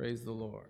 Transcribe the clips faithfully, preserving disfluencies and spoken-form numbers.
Praise the Lord.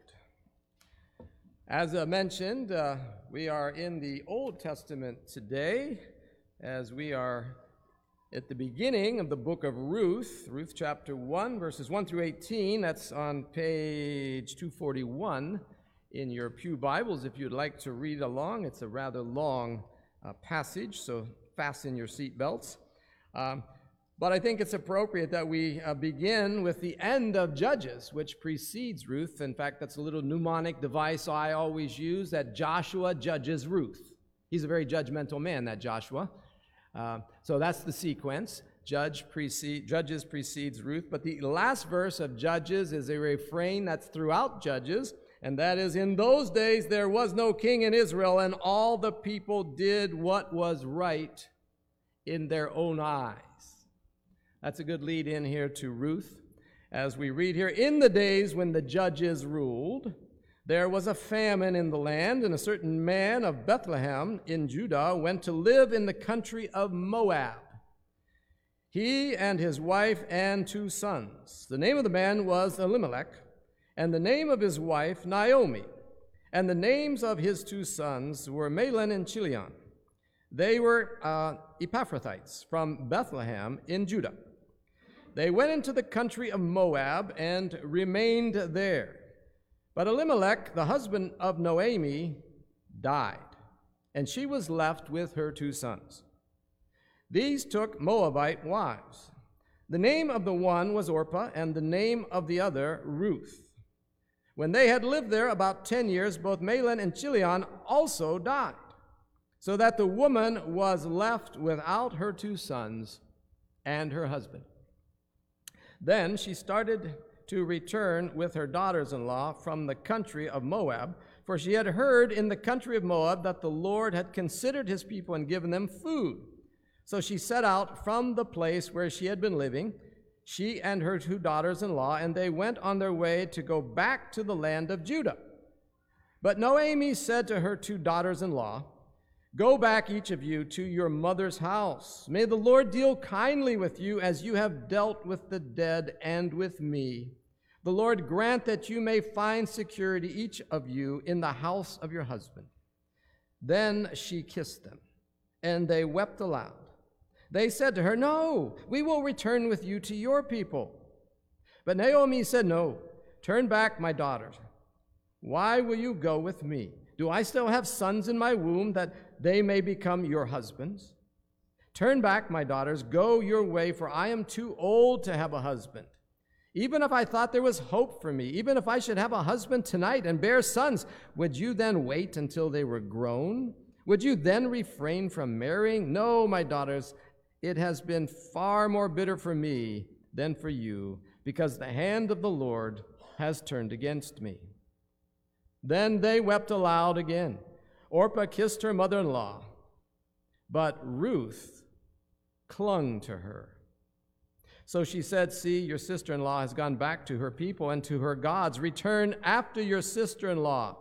As uh, mentioned, uh, we are in the Old Testament today, as we are at the beginning of the book of Ruth, Ruth chapter one, verses one through eighteen. That's on page two forty-one in your pew Bibles. If you'd like to read along, it's a rather long uh, passage, so fasten your seat belts. Um, But I think it's appropriate that we uh, begin with the end of Judges, which precedes Ruth. In fact, that's a little mnemonic device I always use, that Joshua judges Ruth. He's a very judgmental man, that Joshua. Uh, so that's the sequence. Judge precede, Judges precedes Ruth. But the last verse of Judges is a refrain that's throughout Judges, and that is, in those days there was no king in Israel, and all the people did what was right in their own eyes. That's a good lead in here to Ruth. As we read here, in the days when the judges ruled, there was a famine in the land, and a certain man of Bethlehem in Judah went to live in the country of Moab. He and his wife and two sons. The name of the man was Elimelech, and the name of his wife Naomi, and the names of his two sons were Mahlon and Chilion. They were uh, Epaphrathites from Bethlehem in Judah. They went into the country of Moab and remained there. But Elimelech, the husband of Naomi, died, and she was left with her two sons. These took Moabite wives. The name of the one was Orpah, and the name of the other Ruth. When they had lived there about ten years, both Mahlon and Chilion also died, so that the woman was left without her two sons and her husband. Then she started to return with her daughters-in-law from the country of Moab, for she had heard in the country of Moab that the Lord had considered his people and given them food. So she set out from the place where she had been living, she and her two daughters-in-law, and they went on their way to go back to the land of Judah. But Naomi said to her two daughters-in-law, "Go back, each of you, to your mother's house. May the Lord deal kindly with you as you have dealt with the dead and with me. The Lord grant that you may find security, each of you, in the house of your husband." Then she kissed them, and they wept aloud. They said to her, "No, we will return with you to your people." But Naomi said, "No, turn back, my daughters. Why will you go with me? Do I still have sons in my womb that they may become your husbands? Turn back, my daughters, go your way, for I am too old to have a husband. Even if I thought there was hope for me, even if I should have a husband tonight and bear sons, would you then wait until they were grown? Would you then refrain from marrying? No, my daughters, it has been far more bitter for me than for you, because the hand of the Lord has turned against me." Then they wept aloud again. Orpah kissed her mother-in-law, but Ruth clung to her. So she said, "See, your sister-in-law has gone back to her people and to her gods. Return after your sister-in-law."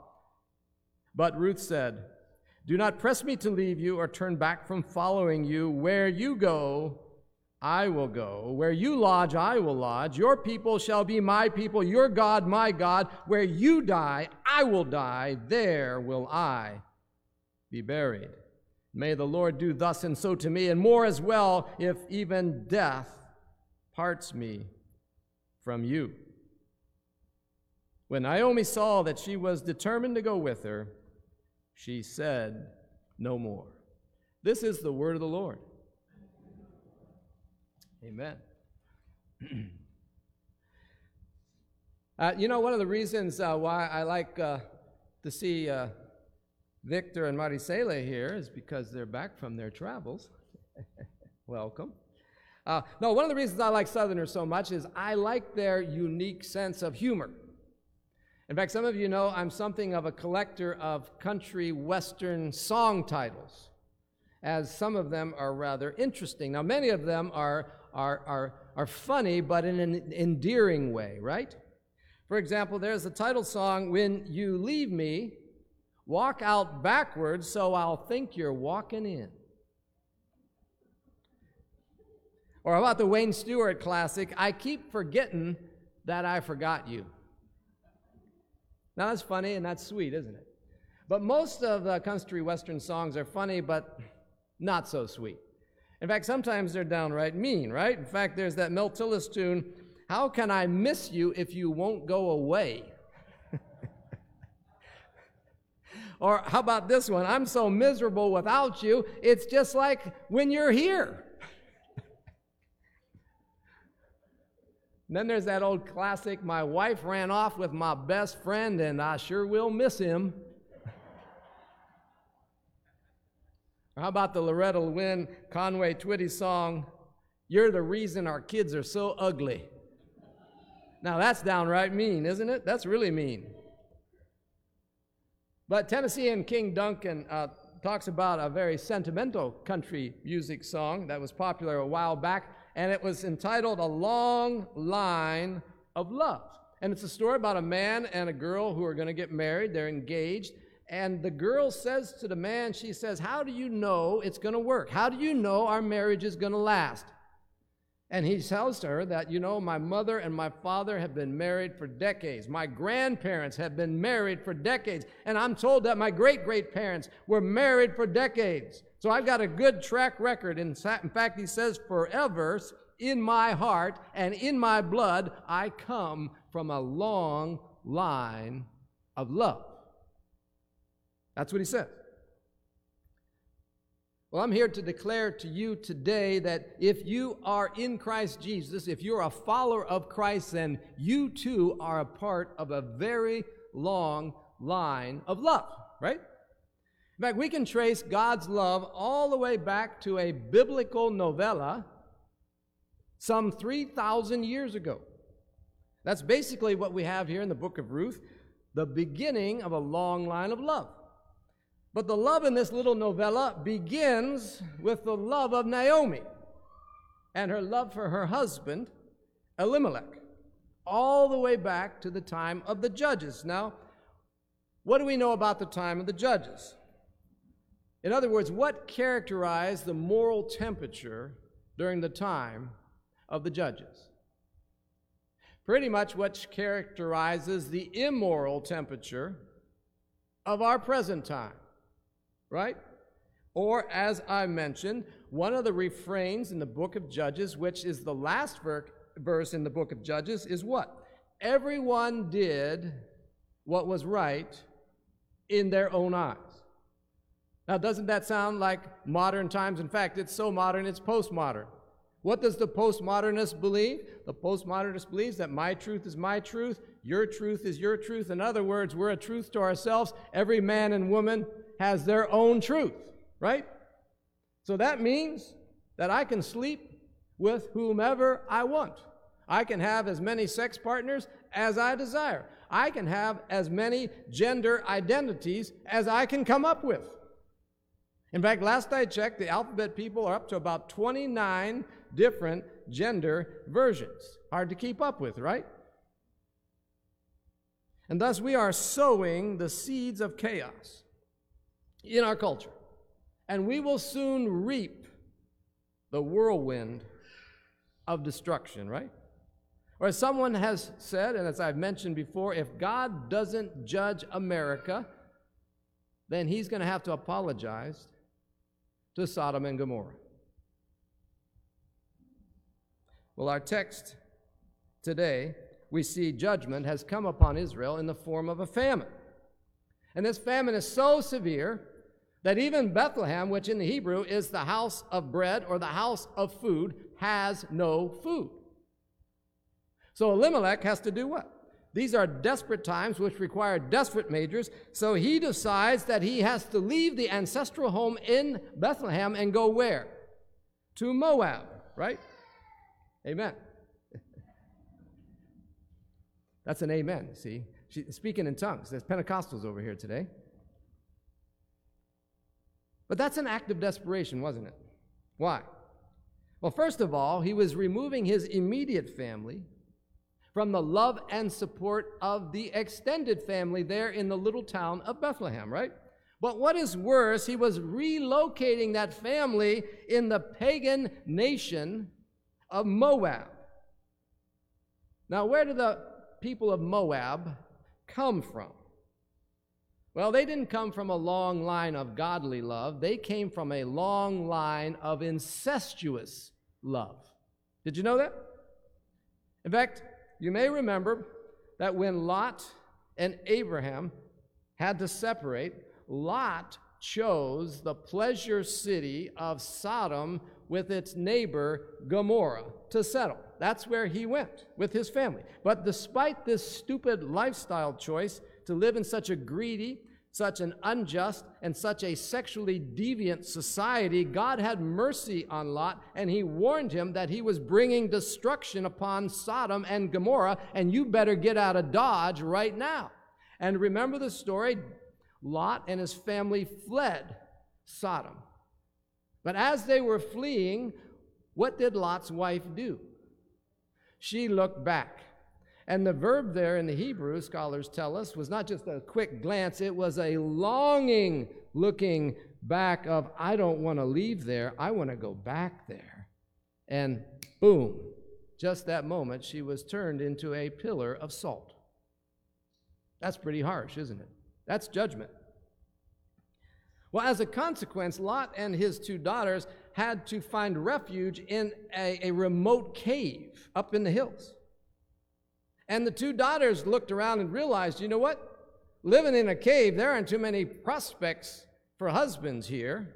But Ruth said, "Do not press me to leave you or turn back from following you. Where you go, I will go. Where you lodge, I will lodge. Your people shall be my people, your God, my God. Where you die, I will die. There will I be buried. May the Lord do thus and so to me, and more as well, if even death parts me from you." When Naomi saw that she was determined to go with her, she said no more. This is the word of the Lord. Amen. uh, you know, one of the reasons uh, why I like uh, to see uh, Victor and Maricela here is because they're back from their travels. Welcome. Uh, no, one of the reasons I like Southerners so much is I like their unique sense of humor. In fact, some of you know I'm something of a collector of country western song titles, as some of them are rather interesting. Now, many of them are Are, are, are funny, but in an endearing way, right? For example, there's the title song, "When You Leave Me, Walk Out Backwards So I'll Think You're Walking In." Or how about the Wayne Stewart classic, "I Keep Forgetting That I Forgot You." Now, that's funny and that's sweet, isn't it? But most of the country western songs are funny, but not so sweet. In fact, sometimes they're downright mean, right? In fact, there's that Mel Tillis tune, "How can I miss you if you won't go away?" Or how about this one? "I'm so miserable without you, it's just like when you're here." And then there's that old classic, "My wife ran off with my best friend and I sure will miss him." Or how about the Loretta Lynn Conway Twitty song, "You're the reason our kids are so ugly." Now that's downright mean, isn't it? That's really mean. But Tennessean King Duncan uh, talks about a very sentimental country music song that was popular a while back, and it was entitled "A Long Line of Love." And it's a story about a man and a girl who are going to get married. They're engaged. And the girl says to the man, she says, "How do you know it's going to work? How do you know our marriage is going to last?" And he tells her that, "You know, my mother and my father have been married for decades. My grandparents have been married for decades. And I'm told that my great-great-parents were married for decades. So I've got a good track record. In fact," he says, "forever in my heart and in my blood, I come from a long line of love." That's what he says. Well, I'm here to declare to you today that if you are in Christ Jesus, if you're a follower of Christ, then you too are a part of a very long line of love, right? In fact, we can trace God's love all the way back to a biblical novella some three thousand years ago. That's basically what we have here in the book of Ruth, the beginning of a long line of love. But the love in this little novella begins with the love of Naomi and her love for her husband, Elimelech, all the way back to the time of the Judges. Now, what do we know about the time of the Judges? In other words, what characterized the moral temperature during the time of the Judges? Pretty much what characterizes the immoral temperature of our present time. Right? Or, as I mentioned, one of the refrains in the book of Judges, which is the last ver- verse in the book of Judges, is what? Everyone did what was right in their own eyes. Now, doesn't that sound like modern times? In fact, it's so modern, it's postmodern. What does the postmodernist believe? The postmodernist believes that my truth is my truth, your truth is your truth. In other words, we're a truth to ourselves. Every man and woman has their own truth, right? So that means that I can sleep with whomever I want. I can have as many sex partners as I desire. I can have as many gender identities as I can come up with. In fact, last I checked, the alphabet people are up to about twenty-nine different gender versions. Hard to keep up with, right? And thus we are sowing the seeds of chaos in our culture. And we will soon reap the whirlwind of destruction, right? Or as someone has said, and as I've mentioned before, if God doesn't judge America, then he's going to have to apologize to Sodom and Gomorrah. Well, our text today, we see judgment has come upon Israel in the form of a famine. And this famine is so severe that even Bethlehem, which in the Hebrew is the house of bread or the house of food, has no food. So Elimelech has to do what? These are desperate times which require desperate measures, so he decides that he has to leave the ancestral home in Bethlehem and go where? To Moab, right? Amen. That's an amen, see? She, speaking in tongues. There's Pentecostals over here today. But that's an act of desperation, wasn't it? Why? Well, first of all, he was removing his immediate family from the love and support of the extended family there in the little town of Bethlehem, right? But what is worse, he was relocating that family in the pagan nation of Moab. Now, where do the people of Moab come from? Well, they didn't come from a long line of godly love. They came from a long line of incestuous love. Did you know that? In fact, you may remember that when Lot and Abraham had to separate, Lot chose the pleasure city of Sodom with its neighbor Gomorrah to settle. That's where he went with his family. But despite this stupid lifestyle choice to live in such a greedy, such an unjust, and such a sexually deviant society, God had mercy on Lot, and he warned him that he was bringing destruction upon Sodom and Gomorrah, and you better get out of Dodge right now. And remember the story? Lot and his family fled Sodom. But as they were fleeing, what did Lot's wife do? She looked back. And the verb there in the Hebrew, scholars tell us, was not just a quick glance, it was a longing looking back of, I don't want to leave there, I want to go back there. And boom, just that moment, she was turned into a pillar of salt. That's pretty harsh, isn't it? That's judgment. Well, as a consequence, Lot and his two daughters had to find refuge in a, a remote cave up in the hills. And the two daughters looked around and realized, you know what? Living in a cave, there aren't too many prospects for husbands here.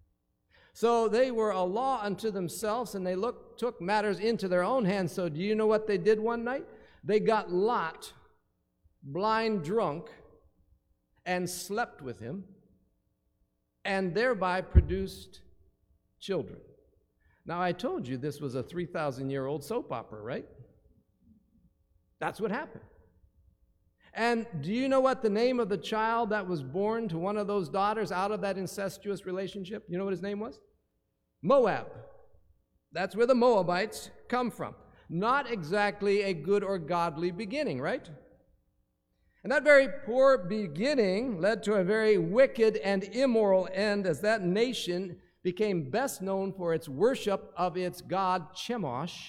So they were a law unto themselves, and they looked, took matters into their own hands. So do you know what they did one night? They got Lot blind drunk and slept with him, and thereby produced children. Now, I told you this was a three thousand year old soap opera, right? That's what happened. And do you know what the name of the child that was born to one of those daughters out of that incestuous relationship? You know what his name was? Moab. That's where the Moabites come from. Not exactly a good or godly beginning, right? And that very poor beginning led to a very wicked and immoral end, as that nation became best known for its worship of its god Chemosh.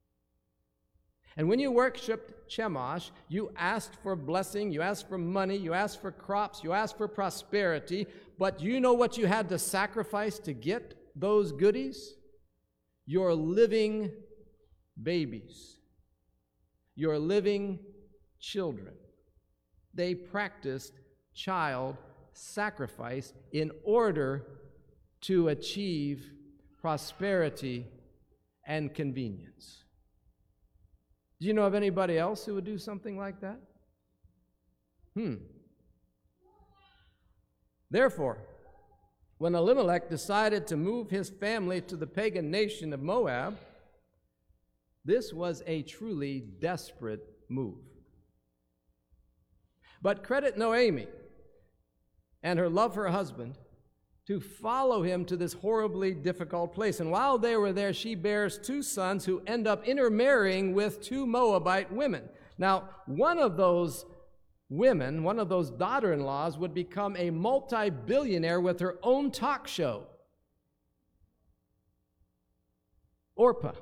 And when you worshiped Chemosh, you asked for blessing, you asked for money, you asked for crops, you asked for prosperity, but you know what you had to sacrifice to get those goodies? Your living babies, your living children. They practiced child sacrifice in order to achieve prosperity and convenience. Do you know of anybody else who would do something like that? Hmm. Therefore, when Elimelech decided to move his family to the pagan nation of Moab, this was a truly desperate move. But credit Noemi and her love for her husband to follow him to this horribly difficult place. And while they were there, she bears two sons who end up intermarrying with two Moabite women. Now, one of those women, one of those daughter-in-laws, would become a multi-billionaire with her own talk show. Orpah.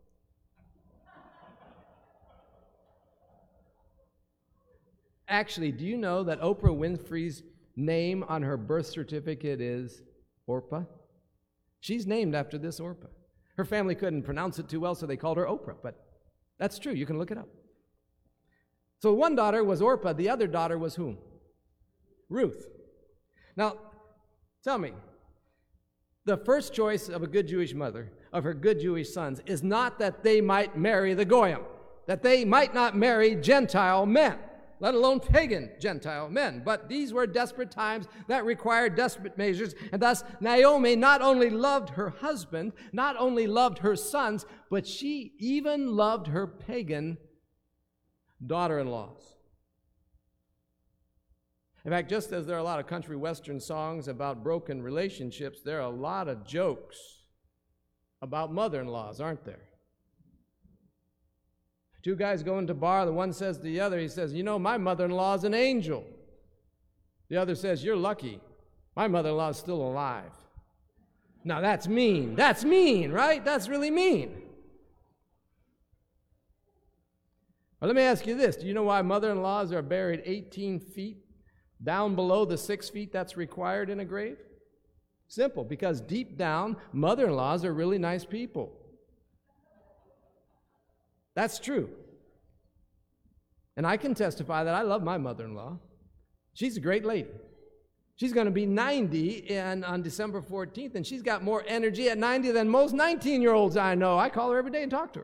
Actually, do you know that Oprah Winfrey's name on her birth certificate is Orpah? She's named after this Orpah. Her family couldn't pronounce it too well, so they called her Oprah, but that's true. You can look it up. So one daughter was Orpah. The other daughter was whom? Ruth. Now, tell me, the first choice of a good Jewish mother, of her good Jewish sons, is not that they might marry the Goyim, that they might not marry Gentile men, let alone pagan Gentile men. But these were desperate times that required desperate measures, and thus Naomi not only loved her husband, not only loved her sons, but she even loved her pagan daughter-in-laws. In fact, just as there are a lot of country western songs about broken relationships, there are a lot of jokes about mother-in-laws, aren't there? Two guys go into a bar, the one says to the other, he says, you know, my mother-in-law is an angel. The other says, you're lucky. My mother-in-law is still alive. Now that's mean. That's mean, right? That's really mean. Well, let me ask you this. Do you know why mother-in-laws are buried eighteen feet down below the six feet that's required in a grave? Simple, because deep down, mother-in-laws are really nice people. That's true. And I can testify that I love my mother-in-law. She's a great lady. She's going to be ninety in, on December fourteenth, and she's got more energy at ninety than most nineteen-year-olds I know. I call her every day and talk to her.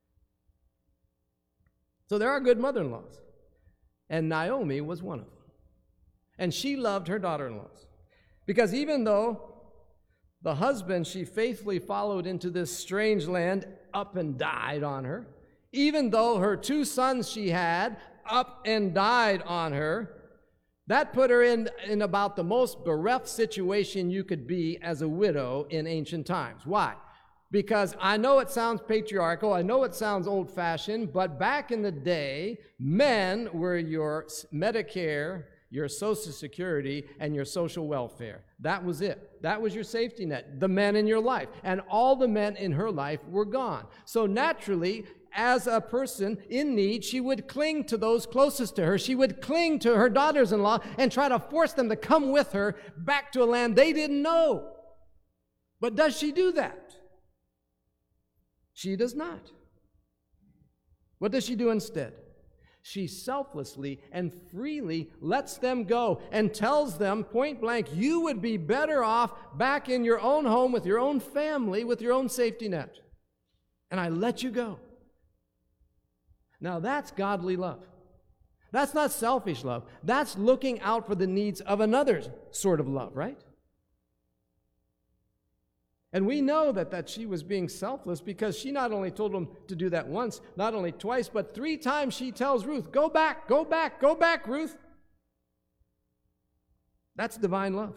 So there are good mother-in-laws. And Naomi was one of them. And she loved her daughter-in-laws. Because even though the husband she faithfully followed into this strange land up and died on her, even though her two sons she had up and died on her, that put her in, in about the most bereft situation you could be as a widow in ancient times. Why? Because I know it sounds patriarchal, I know it sounds old-fashioned, but back in the day, men were your Medicare, your Social Security, and your social welfare. That was it. That was your safety net, the men in your life. And all the men in her life were gone. So naturally, as a person in need, she would cling to those closest to her. She would cling to her daughters-in-law and try to force them to come with her back to a land they didn't know. But does she do that? She does not. What does she do instead? She selflessly and freely lets them go and tells them point blank, you would be better off back in your own home with your own family, with your own safety net. And I let you go. Now that's godly love. That's not selfish love. That's looking out for the needs of another sort of love, right? And we know that, that she was being selfless because she not only told him to do that once, not only twice, but three times she tells Ruth, go back, go back, go back, Ruth. That's divine love.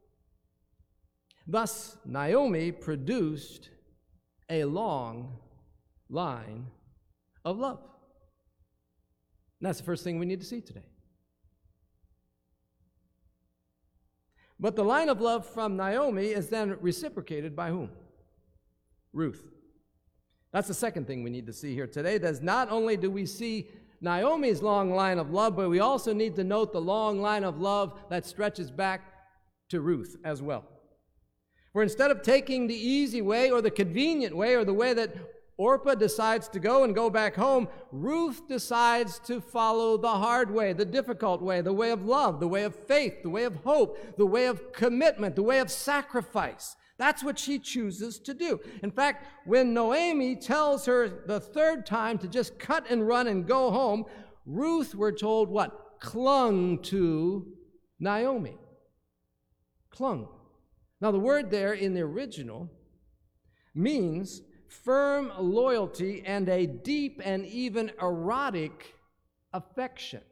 Thus, Naomi produced a long line of love. And that's the first thing we need to see today. But the line of love from Naomi is then reciprocated by whom? Ruth. That's the second thing we need to see here today. That not only do we see Naomi's long line of love, but we also need to note the long line of love that stretches back to Ruth as well. For instead of taking the easy way or the convenient way or the way that Orpah decides to go and go back home, Ruth decides to follow the hard way, the difficult way, the way of love, the way of faith, the way of hope, the way of commitment, the way of sacrifice. That's what she chooses to do. In fact, when Naomi tells her the third time to just cut and run and go home, Ruth, we're told, what? Clung to Naomi. Clung. Now, the word there in the original means firm loyalty and a deep and even erotic affection.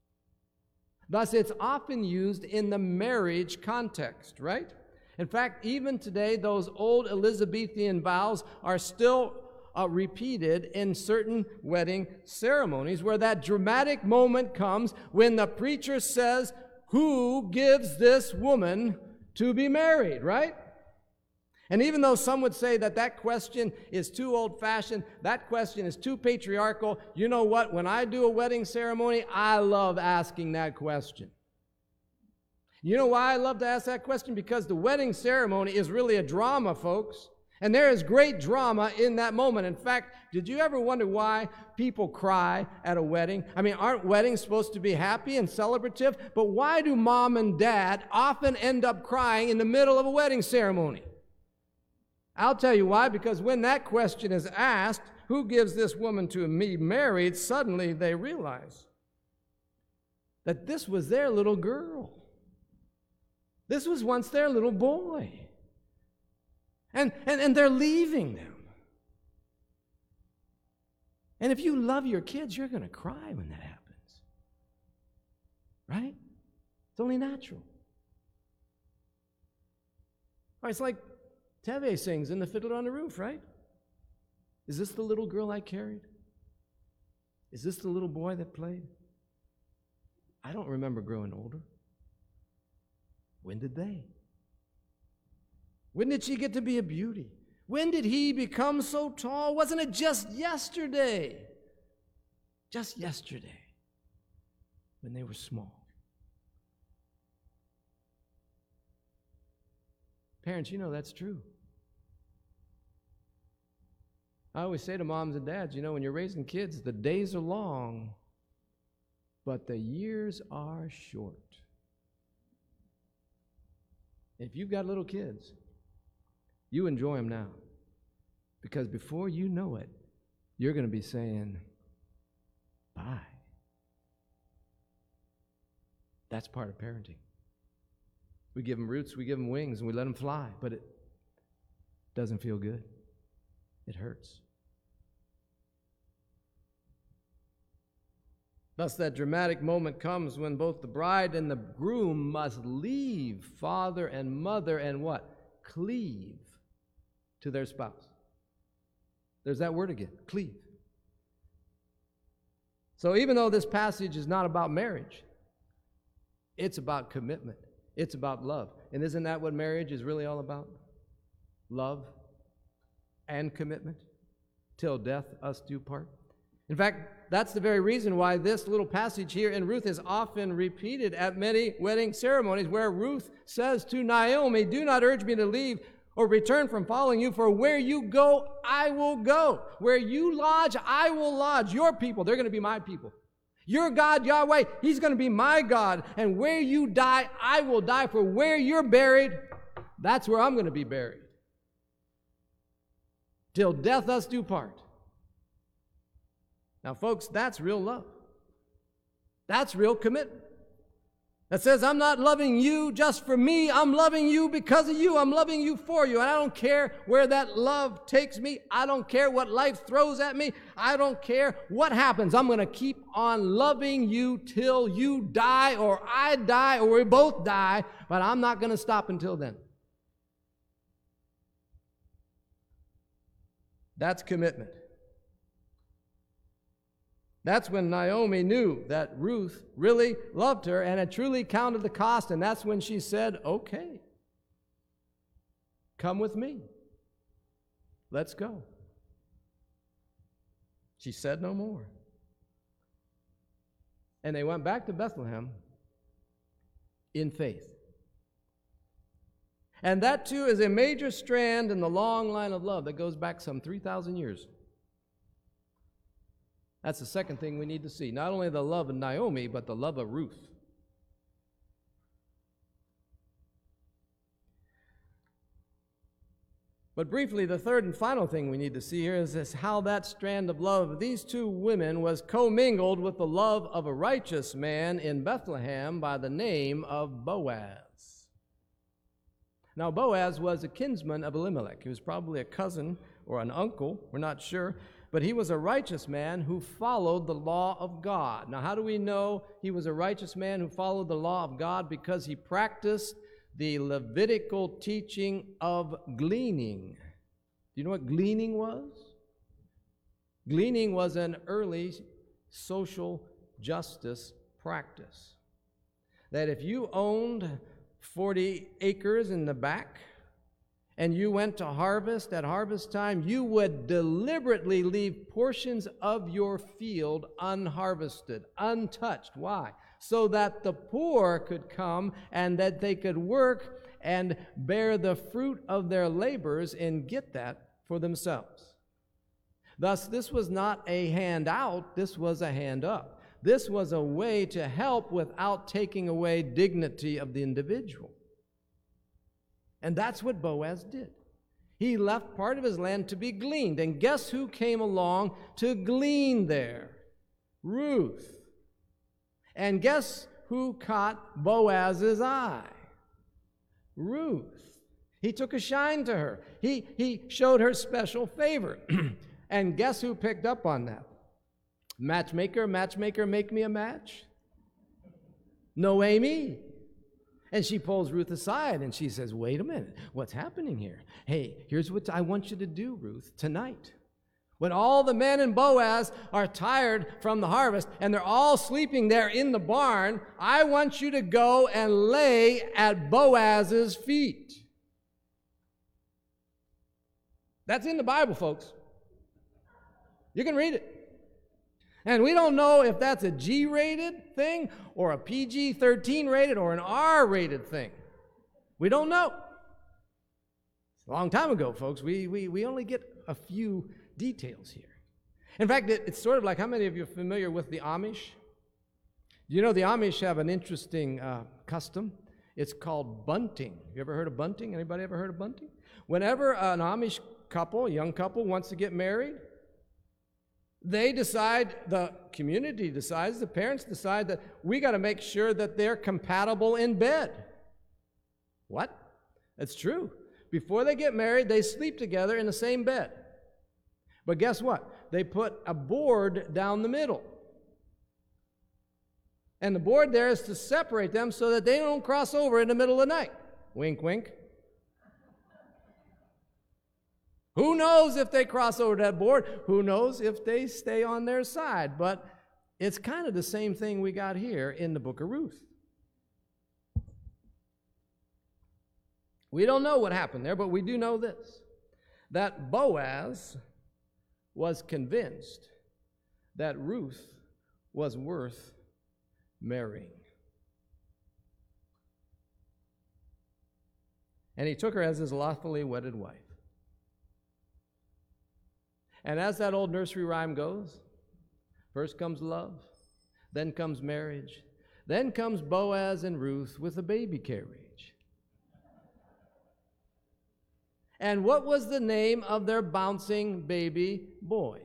Thus, it's often used in the marriage context, right? In fact, even today, those old Elizabethan vows are still uh, repeated in certain wedding ceremonies where that dramatic moment comes when the preacher says, who gives this woman to be married, right? And even though some would say that that question is too old-fashioned, that question is too patriarchal, you know what? When I do a wedding ceremony, I love asking that question. You know why I love to ask that question? Because the wedding ceremony is really a drama, folks. And there is great drama in that moment. In fact, did you ever wonder why people cry at a wedding? I mean, aren't weddings supposed to be happy and celebrative? But why do mom and dad often end up crying in the middle of a wedding ceremony? I'll tell you why, because when that question is asked, who gives this woman to me married, suddenly they realize that this was their little girl. This was once their little boy. And, and, and they're leaving them. And if you love your kids, you're going to cry when that happens. Right? It's only natural. Or it's like Teve sings in The Fiddler on the Roof, right? Is this the little girl I carried? Is this the little boy that played? I don't remember growing older. When did they? When did she get to be a beauty? When did he become so tall? Wasn't it just yesterday? Just yesterday, when they were small. Parents, you know that's true. I always say to moms and dads, you know, when you're raising kids, the days are long, but the years are short. If you've got little kids, you enjoy them now. Because before you know it, you're going to be saying, bye. That's part of parenting. We give them roots, we give them wings, and we let them fly, but it doesn't feel good. It hurts. Thus, that dramatic moment comes when both the bride and the groom must leave father and mother and what? Cleave to their spouse. There's that word again, cleave. So even though this passage is not about marriage, it's about commitment. It's about love. And isn't that what marriage is really all about? Love and commitment. Till death us do part. In fact, that's the very reason why this little passage here in Ruth is often repeated at many wedding ceremonies, where Ruth says to Naomi, do not urge me to leave or return from following you, for where you go, I will go. Where you lodge, I will lodge. Your people, they're going to be my people. Your God, Yahweh, He's going to be my God. And where you die, I will die. For where you're buried, that's where I'm going to be buried. Till death us do part. Now, folks, that's real love. That's real commitment. That says, I'm not loving you just for me. I'm loving you because of you. I'm loving you for you. And I don't care where that love takes me. I don't care what life throws at me. I don't care what happens. I'm going to keep on loving you till you die or I die or we both die. But I'm not going to stop until then. That's commitment. That's when Naomi knew that Ruth really loved her and had truly counted the cost, and that's when she said, okay, come with me. Let's go. She said no more. And they went back to Bethlehem in faith. And that, too, is a major strand in the long line of love that goes back some three thousand years. That's the second thing we need to see. Not only the love of Naomi, but the love of Ruth. But briefly, the third and final thing we need to see here is this, how that strand of love of these two women was commingled with the love of a righteous man in Bethlehem by the name of Boaz. Now, Boaz was a kinsman of Elimelech. He was probably a cousin or an uncle, we're not sure. But he was a righteous man who followed the law of God. Now, how do we know he was a righteous man who followed the law of God? Because he practiced the Levitical teaching of gleaning. Do you know what gleaning was? Gleaning was an early social justice practice. That if you owned forty acres in the back, and you went to harvest at harvest time, you would deliberately leave portions of your field unharvested, untouched. Why? So that the poor could come and that they could work and bear the fruit of their labors and get that for themselves. Thus, this was not a handout, this was a hand up. This was a way to help without taking away dignity of the individual. And that's what Boaz did. He left part of his land to be gleaned. And guess who came along to glean there? Ruth. And guess who caught Boaz's eye? Ruth. He took a shine to her. He, he showed her special favor. And guess who picked up on that? Matchmaker, matchmaker, make me a match? Noemi. And she pulls Ruth aside and she says, wait a minute, what's happening here? Hey, here's what I want you to do, Ruth, tonight. When all the men in Boaz are tired from the harvest and they're all sleeping there in the barn, I want you to go and lay at Boaz's feet. That's in the Bible, folks. You can read it. And we don't know if that's a G-rated thing or a P G thirteen rated or an R-rated thing. We don't know. A long time ago, folks. We, we, we only get a few details here. In fact, it, it's sort of like, how many of you are familiar with the Amish? You know, the Amish have an interesting uh, custom. It's called bunting. You ever heard of bunting? Anybody ever heard of bunting? Whenever an Amish couple, a young couple, wants to get married, they decide, the community decides, the parents decide that we got to make sure that they're compatible in bed. What? That's true. Before they get married, they sleep together in the same bed. But guess what? They put a board down the middle. And the board there is to separate them so that they don't cross over in the middle of the night. Wink, wink. Who knows if they cross over that board? Who knows if they stay on their side? But it's kind of the same thing we got here in the book of Ruth. We don't know what happened there, but we do know this, that Boaz was convinced that Ruth was worth marrying. And he took her as his lawfully wedded wife. And as that old nursery rhyme goes, first comes love, then comes marriage, then comes Boaz and Ruth with a baby carriage. And what was the name of their bouncing baby boy?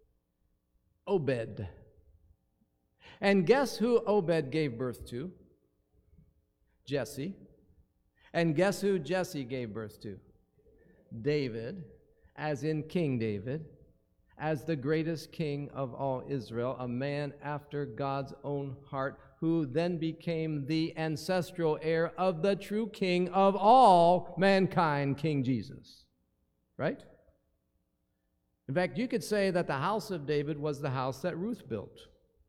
Obed. And guess who Obed gave birth to? Jesse. And guess who Jesse gave birth to? David, as in King David, as the greatest king of all Israel, a man after God's own heart, who then became the ancestral heir of the true king of all mankind, King Jesus. Right? In fact, you could say that the house of David was the house that Ruth built.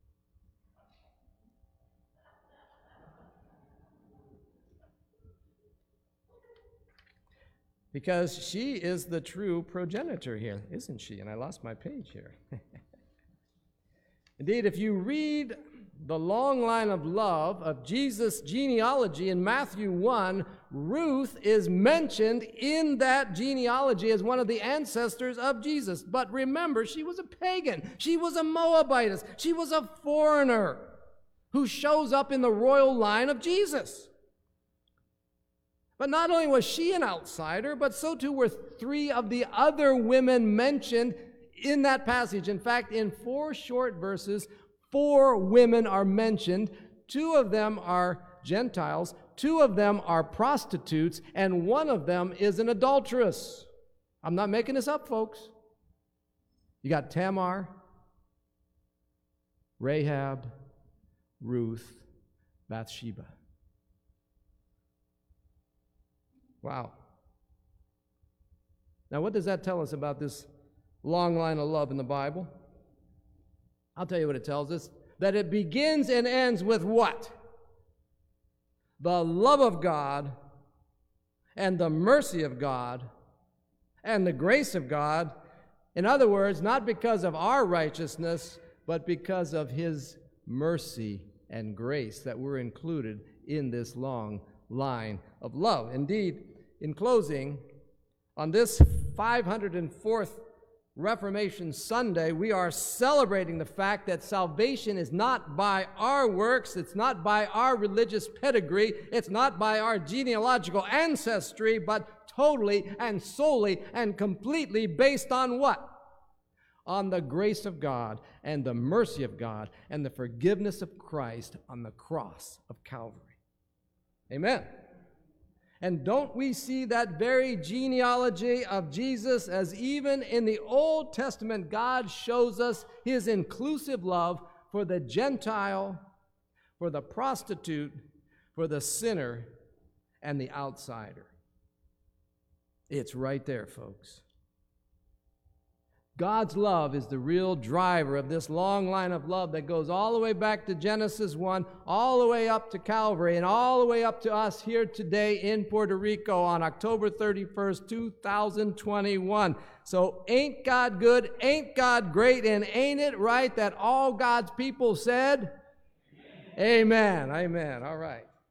Because she is the true progenitor here, isn't she? And I lost my page here. Indeed, if you read the long line of love of Jesus' genealogy in Matthew one, Ruth is mentioned in that genealogy as one of the ancestors of Jesus. But remember, she was a pagan. She was a Moabitess. She was a foreigner who shows up in the royal line of Jesus. But not only was she an outsider, but so too were three of the other women mentioned in that passage. In fact, in four short verses, four women are mentioned. Two of them are Gentiles, two of them are prostitutes, and one of them is an adulteress. I'm not making this up, folks. You got Tamar, Rahab, Ruth, Bathsheba. Wow. Now, what does that tell us about this long line of love in the Bible? I'll tell you what it tells us. That it begins and ends with what? The love of God and the mercy of God and the grace of God. In other words, not because of our righteousness, but because of His mercy and grace that were included in this long line of love. Indeed, in closing, on this five hundred fourth Reformation Sunday, we are celebrating the fact that salvation is not by our works, it's not by our religious pedigree, it's not by our genealogical ancestry, but totally and solely and completely based on what? On the grace of God and the mercy of God and the forgiveness of Christ on the cross of Calvary. Amen. And don't we see that very genealogy of Jesus as even in the Old Testament, God shows us His inclusive love for the Gentile, for the prostitute, for the sinner, and the outsider. It's right there, folks. God's love is the real driver of this long line of love that goes all the way back to Genesis one, all the way up to Calvary, and all the way up to us here today in Puerto Rico on October thirty-first, two thousand twenty-one. So ain't God good, ain't God great, and ain't it right that all God's people said? Amen. Amen. Amen. All right.